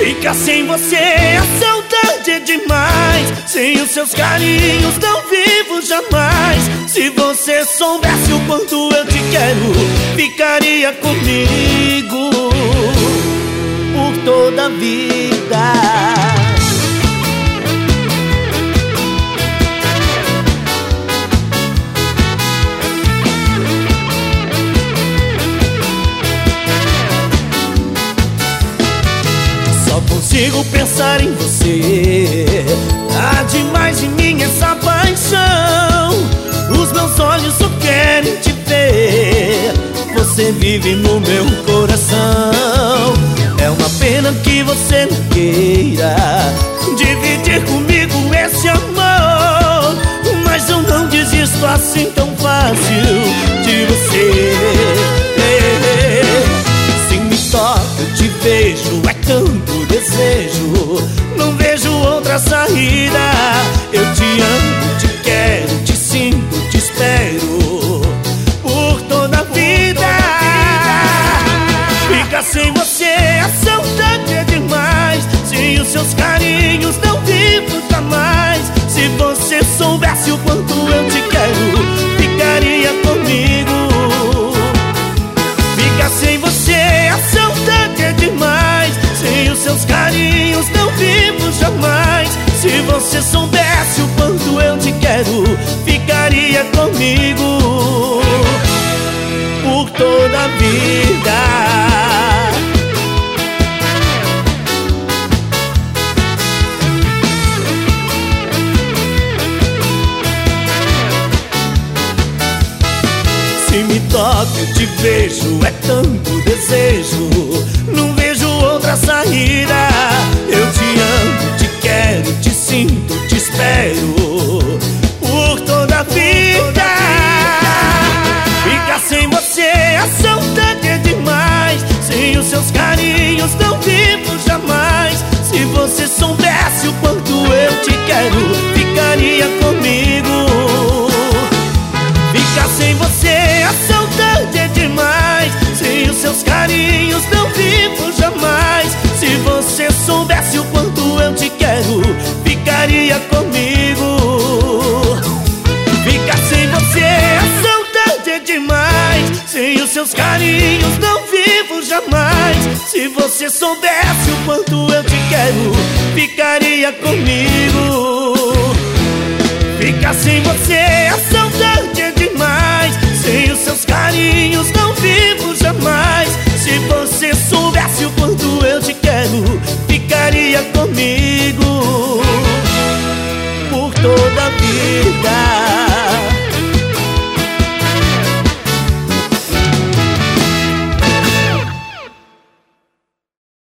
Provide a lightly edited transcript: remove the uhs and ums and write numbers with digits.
Ficar sem você, a saudade é demais. Sem os seus carinhos não vivo jamais. Se você soubesse o quanto eu te quero, ficaria comigo por toda a vida. Consigo pensar em você. Há demais em mim essa paixão. Os meus olhos só querem te ver. Você vive no meu coração. É uma pena que você não queira dividir comigo esse amor, mas eu não desisto assim tão fácil de você. Se me toca, eu te vejo, é tanto desejo, não vejo outra saída. Eu te amo, te quero, te sinto, te espero por toda a vida. Ficar sem você, a saudade é demais. Sem os seus carinhos não vivo jamais. Se você soubesse o quanto eu te quero, ficaria comigo. Ficar sem você, a saudade é demais. Sem os seus carinhos não vivo jamais. Se você soubesse o quanto eu te quero, ficaria comigo por toda a vida. Se me toca, eu te vejo, é tanto desejo, não vejo outra saída. Eu te amo, te quero, te sinto, te espero por toda a vida. Ficar sem você, a saudade é demais. Sem os seus carinhos não vivo jamais. Se você soubesse o quanto eu te quero, ficaria comigo. Ficar sem você, a saudade é demais. Sem os seus carinhos não vivo jamais. Se você soubesse o quanto eu te quero, ficaria comigo. Ficar sem você, a saudade é demais. Sem os seus carinhos não vivo jamais. Se você soubesse o quanto eu te quero, ficaria comigo. Ficar sem você, a saudade é demais. Sem os seus carinhos não vivo jamais. Se você